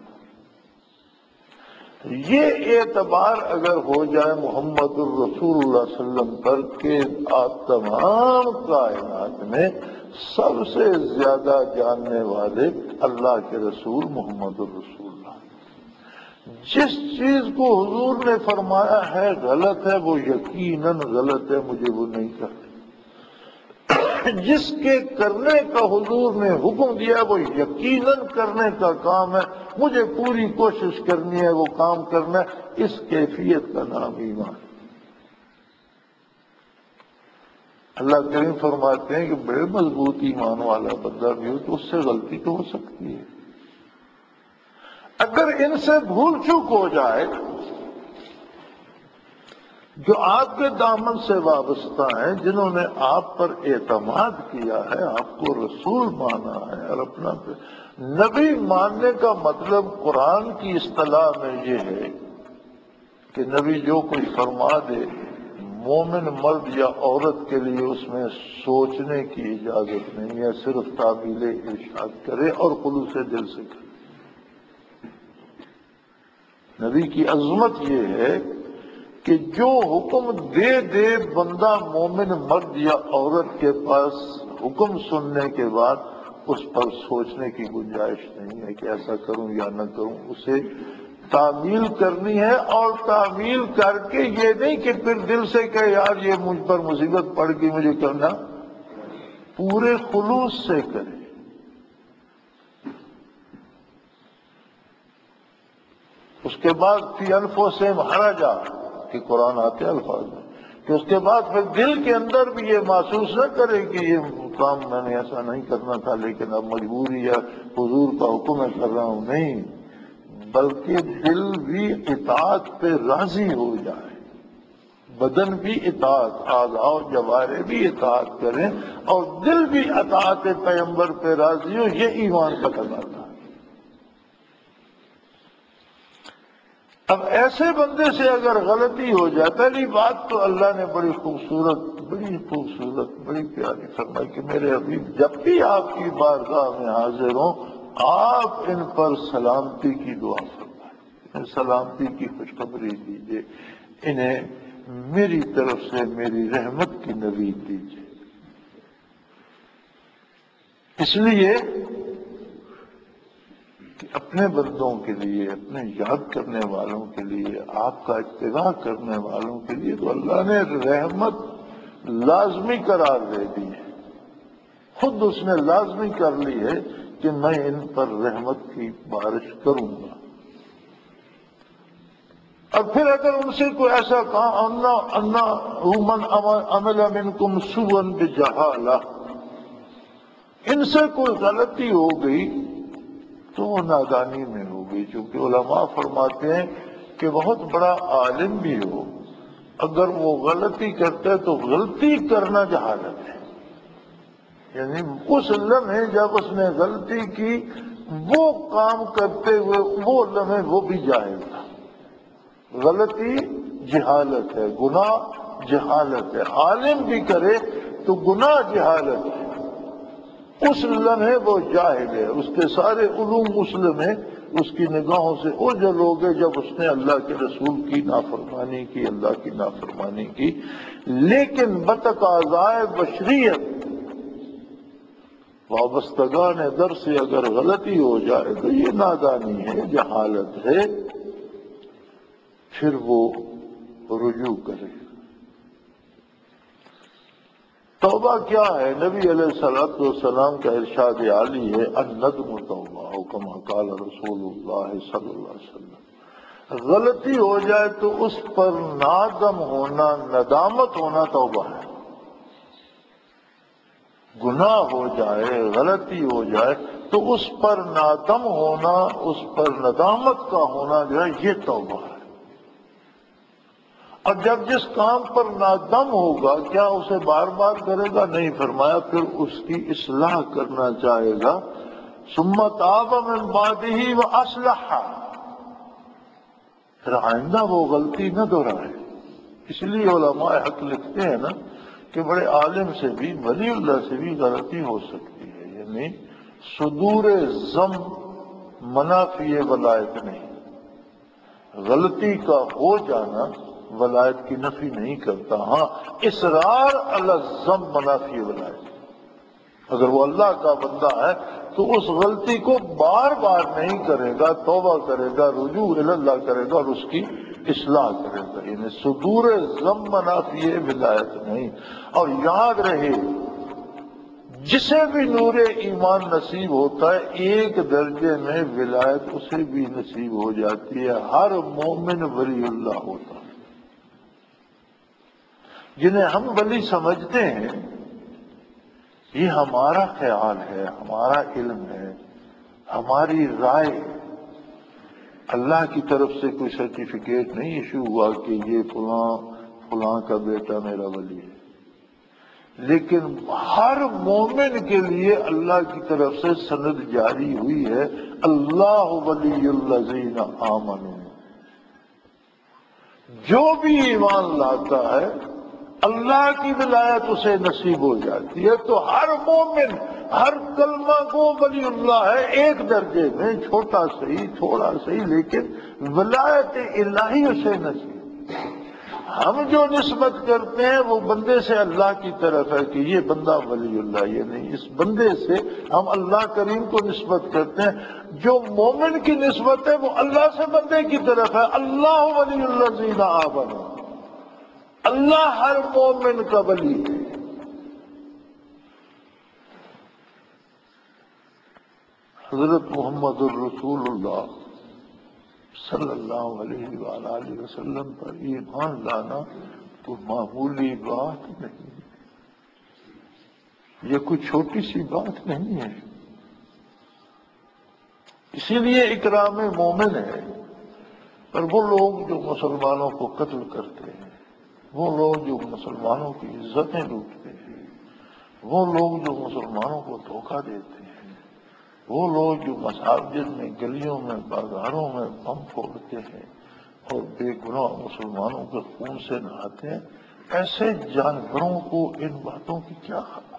یہ اعتبار اگر ہو جائے محمد الرسول اللہ صلی اللہ علیہ وسلم پر کہ آپ تمام کائنات میں سب سے زیادہ جاننے والے اللہ کے رسول محمد الرسول اللہ، جس چیز کو حضور نے فرمایا ہے غلط ہے وہ یقیناً غلط ہے، مجھے وہ نہیں کرنا. جس کے کرنے کا حضور نے حکم دیا وہ یقیناً کرنے کا کام ہے، مجھے پوری کوشش کرنی ہے وہ کام کرنا ہے. اس کیفیت کا نام ایمان. اللہ کریم فرماتے ہیں کہ بڑے مضبوط ایمان والا بندہ بھی ہو تو اس سے غلطی تو ہو سکتی ہے. اگر ان سے بھول چوک ہو جائے، جو آپ کے دامن سے وابستہ ہیں، جنہوں نے آپ پر اعتماد کیا ہے، آپ کو رسول مانا ہے، اور اپنا نبی ماننے کا مطلب قرآن کی اصطلاح میں یہ ہے کہ نبی جو کچھ فرما دے، مومن مرد یا عورت کے لیے اس میں سوچنے کی اجازت نہیں ہے، صرف تعمیل ارشاد کرے اور خلوص دل سے کرے. نبی کی عظمت یہ ہے کہ جو حکم دے دے بندہ مومن مرد یا عورت کے پاس حکم سننے کے بعد اس پر سوچنے کی گنجائش نہیں ہے کہ ایسا کروں یا نہ کروں. اسے تعمیل کرنی ہے، اور تعمیل کر کے یہ نہیں کہ پھر دل سے کہ یار یہ مجھ پر مصیبت پڑ گئی مجھے کرنا، پورے خلوص سے کرے. اس کے بعد فی انفسہم حرجا کہ قرآن آتے الفاظ میں کہ اس کے بعد پھر دل کے اندر بھی یہ محسوس نہ کرے کہ یہ کام میں نے ایسا نہیں کرنا تھا لیکن اب مجبوری یا حضور کا حکم ہے کر رہا ہوں، نہیں، بلکہ دل بھی اطاعت پہ راضی ہو جائے، بدن بھی اطاعت، اعضاء و جوارح بھی اطاعت کریں اور دل بھی اطاعت پیغمبر پہ راضی ہو، یہ ایمان کا تقاضا ہے۔ اب ایسے بندے سے اگر غلطی ہو جائے، پہلی بات تو اللہ نے بڑی خوبصورت بڑی پیاری فرمائی کہ میرے حبیب جب بھی آپ کی بارگاہ میں حاضر ہوں آپ ان پر سلامتی کی دعا فرمائیں، سلامتی کی خوشخبری دیجیے، انہیں میری طرف سے میری رحمت کی نوید دیجیے۔ اس لیے کہ اپنے بندوں کے لیے، اپنے یاد کرنے والوں کے لیے، آپ کا اتباع کرنے والوں کے لیے تو اللہ نے رحمت لازمی قرار دے دی ہے، خود اس نے لازمی کر لی ہے کہ میں ان پر رحمت کی بارش کروں گا۔ اور پھر اگر ان سے کوئی ایسا کہا انا من عمل منکم سوءا بجہالہ، ان سے کوئی غلطی ہو گئی تو وہ نادانی میں ہو گئی، چونکہ علماء فرماتے ہیں کہ بہت بڑا عالم بھی ہو اگر وہ غلطی کرتا ہے تو غلطی کرنا جہالت ہے، یعنی اس لمحے جب اس نے غلطی کی وہ کام کرتے ہوئے وہ لمحے وہ بھی جاہل تھا۔ غلطی جہالت ہے، گناہ جہالت ہے، عالم بھی کرے تو گناہ جہالت ہے، اس لمحے وہ جاہل ہے، اس کے سارے علوم مسلم ہیں اس کی نگاہوں سے اوجھل ہو گئے جب اس نے اللہ کے رسول کی نافرمانی کی، اللہ کی نافرمانی کی۔ لیکن بتقاضائے بشریت وابستگان در سے اگر غلطی ہو جائے تو یہ نادانی ہے، جہالت ہے، پھر وہ رجوع کرے۔ توبہ کیا ہے؟ نبی علیہ السلام کا ارشاد عالی ہے الندم توبہ، کما قال رسول اللہ صلی اللہ علیہ وسلم۔ غلطی ہو جائے تو اس پر نادم ہونا، ندامت ہونا توبہ ہے۔ گناہ ہو جائے، غلطی ہو جائے تو اس پر نادم ہونا، اس پر ندامت کا ہونا جو ہے یہ توبہ ہے۔ اور جب جس کام پر نادم ہوگا کیا اسے بار بار کرے گا؟ نہیں، فرمایا پھر اس کی اصلاح کرنا چاہے گا۔ ثم تاب من بعدہ واصلح، پھر آئندہ وہ غلطی نہ دہرائے۔ اس لیے علماء حق لکھتے ہیں نا کہ بڑے عالم سے بھی، ولی اللہ سے بھی غلطی ہو سکتی ہے، یعنی صدور ذم منافی ولایت نہیں، غلطی کا ہو جانا ولایت کی نفی نہیں کرتا، ہاں اصرار علی الذم منافی ولایت۔ اگر وہ اللہ کا بندہ ہے تو اس غلطی کو بار بار نہیں کرے گا، توبہ کرے گا، رجوع الی اللہ کرے گا اور اس کی اصلاح کرے گا، یعنی صدور ذم منافی ولایت نہیں۔ اور یاد رہے جسے بھی نور ایمان نصیب ہوتا ہے ایک درجے میں ولایت اسے بھی نصیب ہو جاتی ہے، ہر مومن ولی اللہ ہوتا ہے۔ جنہیں ہم ولی سمجھتے ہیں یہ ہمارا خیال ہے، ہمارا علم ہے، ہماری رائے، اللہ کی طرف سے کوئی سرٹیفکیٹ نہیں ایشو ہوا کہ یہ فلاں کا بیٹا میرا ولی ہے، لیکن ہر مومن کے لیے اللہ کی طرف سے سند جاری ہوئی ہے اللہ ولی الذین آمنوا، جو بھی ایمان لاتا ہے اللہ کی ولایت اسے نصیب ہو جاتی ہے۔ تو ہر مومن ہر کلمہ کو ولی اللہ ہے، ایک درجے میں، چھوٹا صحیح تھوڑا صحیح، لیکن ولایت الہی اسے نصیب۔ ہم جو نسبت کرتے ہیں وہ بندے سے اللہ کی طرف ہے کہ یہ بندہ ولی اللہ، یہ نہیں، اس بندے سے ہم اللہ کریم کو نسبت کرتے ہیں۔ جو مومن کی نسبت ہے وہ اللہ سے بندے کی طرف ہے، اللہ ولی الذین آمنوا، اللہ ہر مومن کا ولی ہے۔ حضرت محمد الرسول اللہ صلی اللہ علیہ وآلہ وسلم پر ایمان لانا تو معمولی بات نہیں، یہ کوئی چھوٹی سی بات نہیں ہے۔ اسی لیے اکرام مومن ہے۔ پر وہ لوگ جو مسلمانوں کو قتل کرتے ہیں، وہ لوگ جو مسلمانوں کی عزتیں لوٹتے ہیں، وہ لوگ جو مسلمانوں کو دھوکہ دیتے ہیں، وہ لوگ جو مساجد میں، گلیوں میں، بازاروں میں بم پھوڑتے ہیں اور بے گناہ مسلمانوں کے خون سے نہاتے ہیں، ایسے جانوروں کو ان باتوں کی کیا خبر؟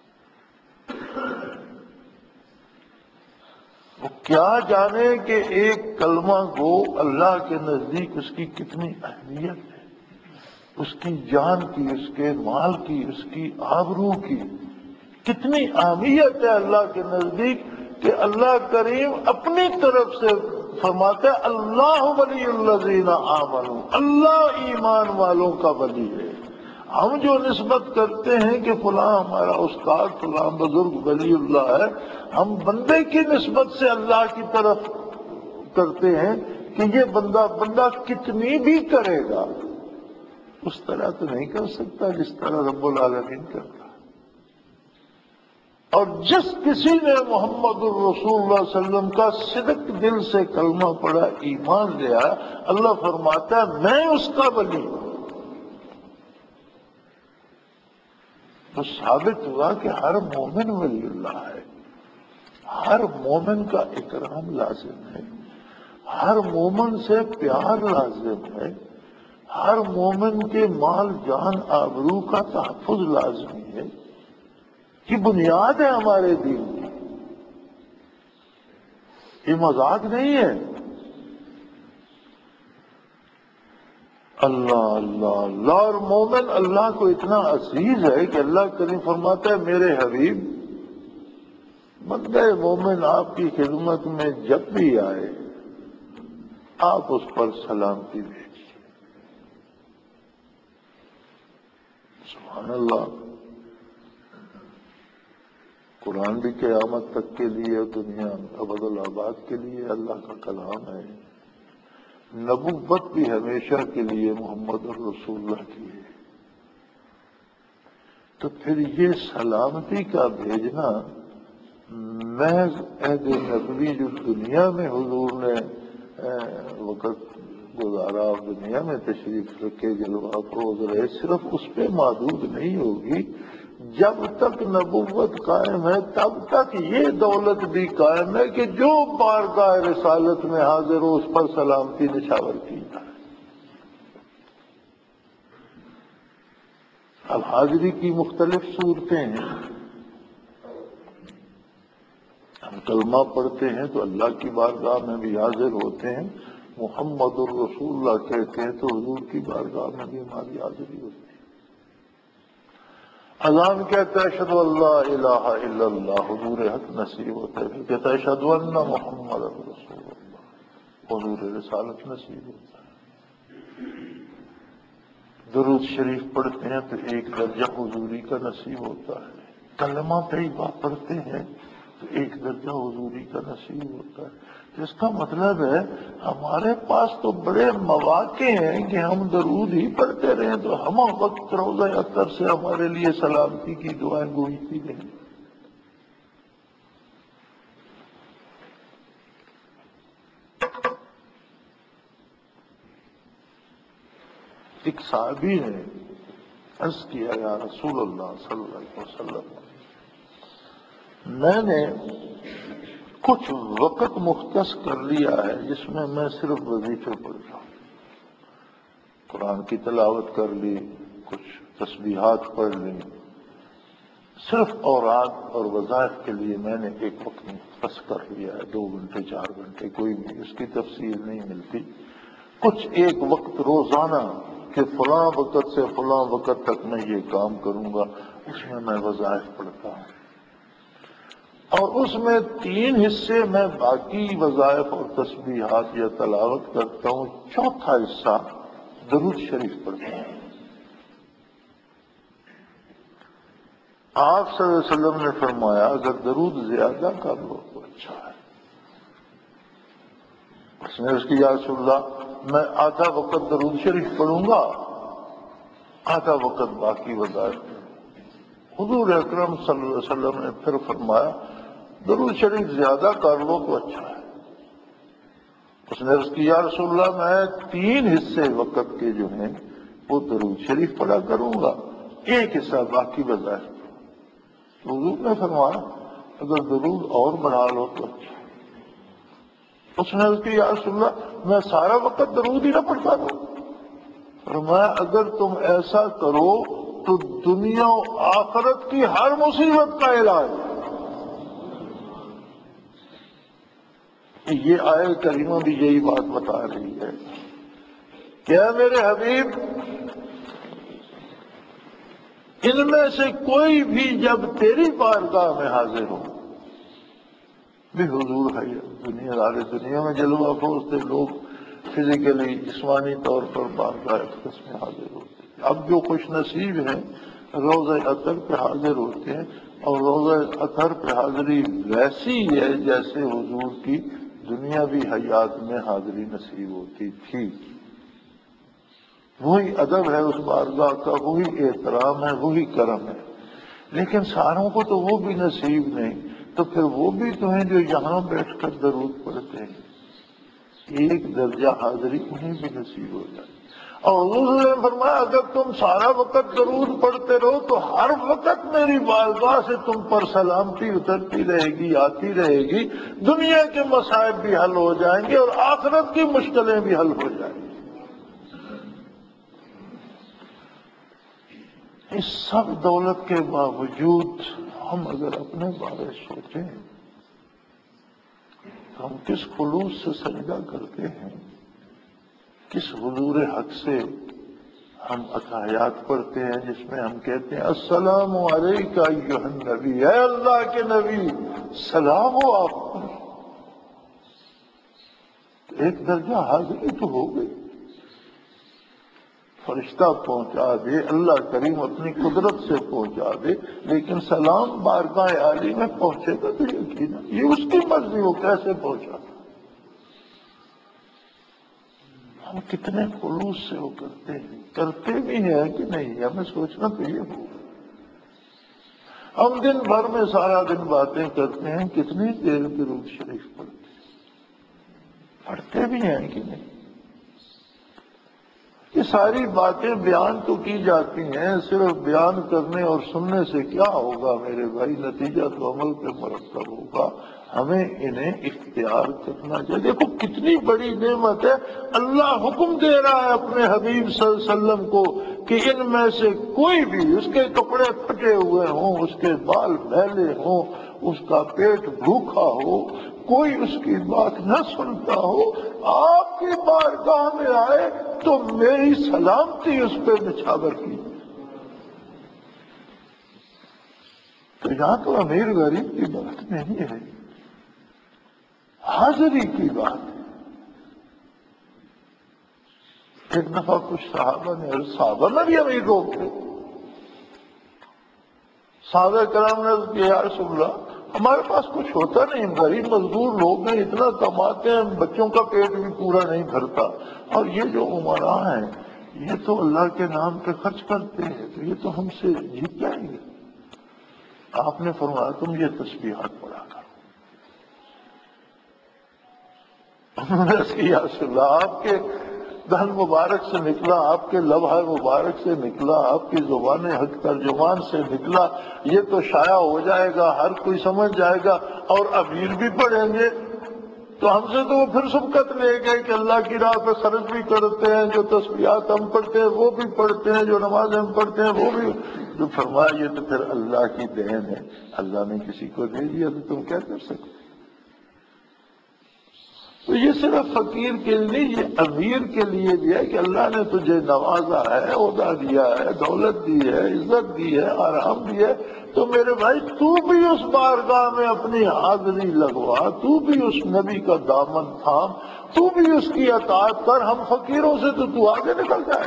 وہ کیا جانے کہ ایک کلمہ گو اللہ کے نزدیک اس کی کتنی اہمیت ہے، اس کی جان کی، اس کے مال کی، اس کی آبرو کی کتنی اہمیت ہے اللہ کے نزدیک، کہ اللہ کریم اپنی طرف سے فرماتے ہیں اللہ ولی الذین آمنوا، اللہ ایمان والوں کا ولی ہے۔ ہم جو نسبت کرتے ہیں کہ فلاں ہمارا استاد، فلاں بزرگ ولی اللہ ہے، ہم بندے کی نسبت سے اللہ کی طرف کرتے ہیں کہ یہ بندہ کتنی بھی کرے گا اس طرح تو نہیں کر سکتا جس طرح رب العالمین کرتا۔ اور جس کسی نے محمد الرسول اللہ صلی اللہ علیہ وسلم کا صدق دل سے کلمہ پڑھا، ایمان لیا، اللہ فرماتا ہے میں اس کا ولی ہوں۔ تو ثابت ہوا کہ ہر مومن ولی اللہ ہے، ہر مومن کا اکرام لازم ہے، ہر مومن سے پیار لازم ہے، ہر مومن کے مال جان آبرو کا تحفظ لازمی ہے، یہ بنیاد ہے ہمارے دین کی، یہ مذاق نہیں ہے۔ اللہ اللہ اللہ، اور مومن اللہ کو اتنا عزیز ہے کہ اللہ کریم فرماتا ہے میرے حبیب بندے مومن آپ کی خدمت میں جب بھی آئے آپ اس پر سلامتی بھیجیے۔ سبحان اللہ، قرآن بھی قیامت تک کے لیے، دنیا ابد الآباد کے لیے اللہ کا کلام ہے، نبوت بھی ہمیشہ کے لیے محمد الرسول اللہ کی ہے۔ تو پھر یہ سلامتی کا بھیجنا محض عہد نبوی جو دنیا میں حضور نے وقت گزارا، دنیا میں تشریف رکھے، جلوہ افروز رہے، صرف اس پہ محدود نہیں ہوگی، جب تک نبوت قائم ہے تب تک یہ دولت بھی قائم ہے کہ جو بارگاہ رسالت میں حاضر ہو اس پر سلامتی نچھاور کی جائے۔ اب حاضری کی مختلف صورتیں ہیں، ہم کلمہ پڑھتے ہیں تو اللہ کی بارگاہ میں بھی حاضر ہوتے ہیں، محمد الرسول اللہ کہتے ہیں تو حضور کی بارگاہ میں بھی ہماری حاضری ہوتی ہے۔ اذان کہتا ہے اشہد ان لا الہ الا اللہ، حضور حق نصیب ہوتا ہے، پھر کہتا ہے اشہد ان محمد رسول اللہ، حضور رسالت نصیب ہوتا ہے۔ درود شریف پڑھتے ہیں تو ایک درجہ حضوری کا نصیب ہوتا ہے، کلمہ طیبہ پڑھتے ہیں تو ایک درجہ حضوری کا نصیب ہوتا ہے۔ تو اس کا مطلب ہے ہمارے پاس تو بڑے مواقع ہیں کہ ہم درود ہی پڑھتے رہیں تو ہم وقت روضہ اطہر سے ہمارے لیے سلامتی کی دعائیں گونجتی رہیں۔ ایک صحابی نے عرض کیا یا رسول اللہ صلی اللہ علیہ وسلم، میں نے کچھ وقت مختص کر لیا ہے جس میں میں صرف وظیفے پڑھتا ہوں، قرآن کی تلاوت کر لی، کچھ تسبیحات پڑھ لی، صرف اوراد اور وظائف کے لیے میں نے ایک وقت مختص کر لیا ہے، 2 گھنٹے 4 گھنٹے، کوئی بھی اس کی تفصیل نہیں ملتی، کچھ ایک وقت روزانہ کہ فلاں وقت سے فلاں وقت تک میں یہ کام کروں گا، اس میں وظائف پڑھتا ہوں، اور اس میں 3 حصے میں باقی وظائف اور تسبیحات یا تلاوت کرتا ہوں، چوتھا حصہ درود شریف پڑھتا ہوں۔ آپ صلی اللہ علیہ وسلم نے فرمایا اگر درود زیادہ کر لو تو اچھا ہے، اور اس نے اس کی یا رسول اللہ میں آدھا وقت درود شریف پڑھوں گا، آدھا وقت باقی وظائف میں۔ حضور اکرم صلی اللہ علیہ وسلم نے پھر فرمایا درود شریف زیادہ کر لو تو اچھا ہے۔ اس نے عرض کی یا رسول اللہ میں 3 حصے وقت کے جو ہیں وہ درود شریف پڑھا کروں گا، 1 حصہ باقی وظائف۔ حضور نے فرمایا اگر درود اور بڑھا لو تو اچھا۔ اس نے عرض کی یا رسول اللہ میں سارا وقت درود ہی نہ پڑھتا ہوں۔ فرمایا اگر تم ایسا کرو تو دنیا و آخرت کی ہر مصیبت کا علاج ہے۔ یہ آیت کریمہ بھی یہی بات بتا رہی ہے کہ اے میرے حبیب، ان میں سے کوئی بھی جب تیری بارگاہ میں حاضر ہو، بھی حضور ہے دنیا میں جلوہ افروز تھے لوگ، فزیکلی جسمانی طور پر بارگاہ اقدس میں حاضر ہوتے ہیں۔ اب جو خوش نصیب ہیں روضہ اطہر پہ حاضر ہوتے ہیں، اور روضہ اطہر پہ حاضری ویسی ہے جیسے حضور کی دنیاوی حیات میں حاضری نصیب ہوتی تھی۔ وہی ادب ہے اس بارگاہ کا، وہی احترام ہے، وہی کرم ہے۔ لیکن ساروں کو تو وہ بھی نصیب نہیں، تو پھر وہ بھی تو ہیں جو یہاں بیٹھ کر درود پڑھتے ہیں، ایک درجہ حاضری انہیں بھی نصیب ہو جائے۔ اور حضور نے فرمایا اگر تم سارا وقت درود پڑھتے رہو تو ہر وقت میری بارگاہ سے تم پر سلامتی اترتی رہے گی، آتی رہے گی، دنیا کے مصائب بھی حل ہو جائیں گے اور آخرت کی مشکلیں بھی حل ہو جائیں گی۔ اس سب دولت کے باوجود ہم اگر اپنے بارے سوچیں تو ہم کس خلوص سے سجدہ کرتے ہیں، کس حضور حق سے ہم اتحیات پڑھتے ہیں جس میں ہم کہتے ہیں السلام علیک ایھا النبی، اے اللہ کے نبی سلام ہو آپ پر۔ ایک درجہ حاضری تو ہو گئی، فرشتہ پہنچا دے، اللہ کریم اپنی قدرت سے پہنچا دے، لیکن سلام بارگاہ عالی میں پہنچے گا تو یقینا یہ اس کی مرضی، وہ کیسے پہنچا۔ ہم کتنے خلوص سے وہ کرتے بھی ہیں کہ نہیں، ہمیں سوچنا تو یہ ہو۔ ہم دن بھر میں سارا دن باتیں کرتے ہیں، کتنی دیر درود شریف پڑھتے بھی ہیں کہ نہیں۔ یہ ساری باتیں بیان تو کی جاتی ہیں، صرف بیان کرنے اور سننے سے کیا ہوگا میرے بھائی، نتیجہ تو عمل پہ مرتب ہوگا۔ ہمیں انہیں اختیار کرنا چاہیے۔ دیکھو کتنی بڑی نعمت ہے، اللہ حکم دے رہا ہے اپنے حبیب صلی اللہ علیہ وسلم کو کہ ان میں سے کوئی بھی، اس کے کپڑے پھٹے ہوئے ہوں، اس کے بال میلے ہوں، اس کا پیٹ بھوکا ہو، کوئی اس کی بات نہ سنتا ہو، آپ کی بارگاہ میں آئے تو میری سلامتی اس پہ نچھاور کی۔ تو یہاں تو امیر غریب کی بات نہیں ہے، حاضری کی بات ہے۔ ایک دفعہ کچھ صحابہ میں بھی امیر لوگ تھے، صحابہ کرام نے عرض کیا یا رسول اللہ ہمارے پاس کچھ ہوتا نہیں، ہم غریب مزدور لوگ ہیں، اتنا کماتے ہیں بچوں کا پیٹ بھی پورا نہیں بھرتا، اور یہ جو عمراء ہیں یہ تو اللہ کے نام پہ خرچ کرتے ہیں، تو یہ تو ہم سے جیت جائیں گے۔ آپ نے فرمایا تم یہ تسبیحات پڑھا کرو۔ انہوں نے عرض کیا یا رسول اللہ آپ کے دہن مبارک سے نکلا، آپ کے لبہ مبارک سے نکلا، آپ کی زبان حق ترجمان سے نکلا، یہ تو شائع ہو جائے گا، ہر کوئی سمجھ جائے گا، اور امیر بھی پڑھیں گے تو ہم سے تو وہ پھر سبقت لے گئے کہ اللہ کی راہ پہ خرچ بھی کرتے ہیں، جو تسبیحات ہم پڑھتے ہیں وہ بھی پڑھتے ہیں، جو نماز ہم پڑھتے ہیں وہ بھی۔ جو فرمایا یہ تو پھر اللہ کی دین ہے، اللہ نے کسی کو دے دیا تو تم کیا کر سکتے۔ تو یہ صرف فقیر کے لیے نہیں، یہ امیر کے لیے بھی ہے کہ اللہ نے تجھے نوازا ہے، عہدہ دیا ہے، دولت دی ہے، عزت دی ہے، آرام دی ہے، تو میرے بھائی تو بھی اس بارگاہ میں اپنی حاضری لگوا، تو بھی اس نبی کا دامن تھام، تو بھی اس کی اطاعت کر، ہم فقیروں سے تو آگے نکل جائے۔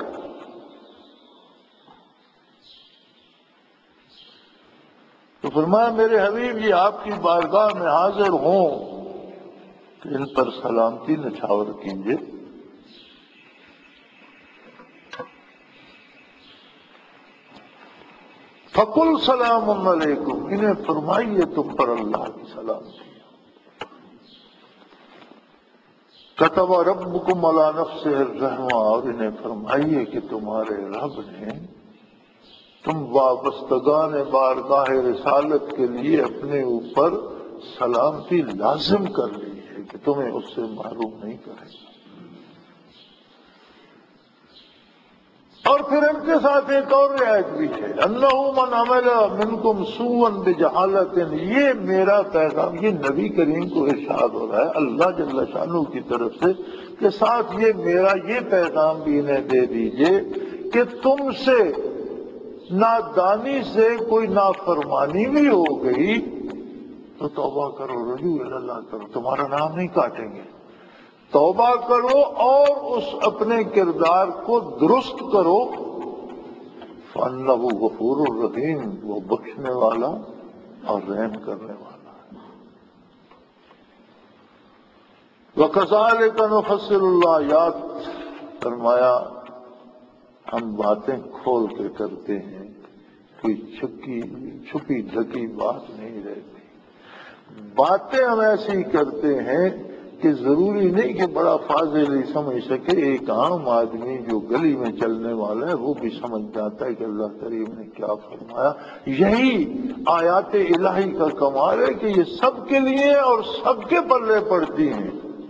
تو فرمایا میرے حبیب یہ آپ کی بارگاہ میں حاضر ہوں کہ ان پر سلامتی نچھاور کیجیے۔ فَقُلْ سَلَامٌ عَلَيْكُمْ، انہیں فرمائیے تم پر اللہ کی سلامتی۔ كَتَبَ رَبُّكُمْ عَلَى نَفْسِهِ الرَّحْمَةَ، اور انہیں فرمائیے کہ تمہارے رب نے تم وابستگان بارگاہ رسالت کے لیے اپنے اوپر سلامتی لازم کر لی ہے کہ تمہیں اس سے محروم نہیں کرے گا۔ اور پھر ان کے ساتھ ایک اور رعایت بھی ہے، انہ من عمل منکم سوءا بجہالۃ، یہ میرا پیغام، یہ نبی کریم کو ارشاد ہو رہا ہے اللہ جل شانہ کی طرف سے، کہ ساتھ یہ میرا یہ پیغام بھی انہیں دے دیجئے کہ تم سے نادانی سے کوئی نافرمانی بھی ہو گئی تو توبہ کرو، رجوع اللہ کرو، تمہارا نام نہیں کاٹیں گے، توبہ کرو اور اس اپنے کردار کو درست کرو۔ فَإِنَّهُ غَفُورٌ رَحِيمٌ، وہ بخشنے والا اور رحم کرنے والا ہے۔ وَكَذَلِكَ نُفَصِّلُ الْآيَاتِ، فرمایا ہم باتیں کھول کے کرتے ہیں، کوئی چھپی ڈھکی بات نہیں رہتی، باتیں ہم ایسی کرتے ہیں کہ ضروری نہیں کہ بڑا فاضل ہی سمجھ سکے، ایک عام آدمی جو گلی میں چلنے والا ہے وہ بھی سمجھ جاتا ہے کہ اللہ کریم نے کیا فرمایا۔ یہی آیات الہی کا کمال ہے کہ یہ سب کے لیے اور سب کے پلے پڑتی ہیں۔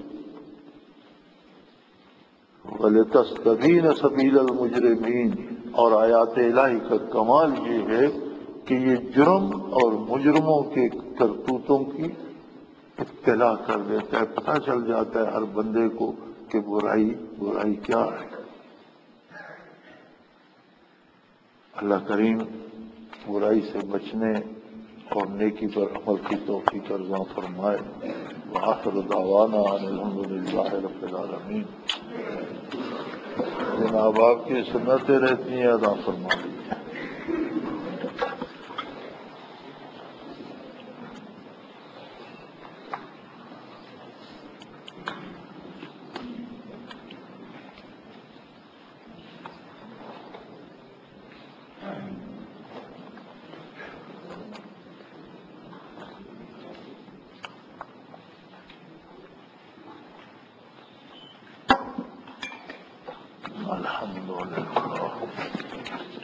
وَلِتَسْتَبِينَ سَبِيلَ الْمُجْرِمِينَ، اور آیات الہی کا کمال یہ ہے کہ یہ جرم اور مجرموں کے کرتوتوں کی اطلاع کر دیتا ہے، پتہ چل جاتا ہے ہر بندے کو کہ برائی کیا ہے۔ اللہ کریم برائی سے بچنے اور نیکی پر عمل کی توفیق عطا فرمائے۔ وآخر دعوانا ان الحمد للہ رب العالمین۔ جناب آپ کی سنتیں رہتی ہیں، ادا فرما دیجیے۔ الحمدللہ۔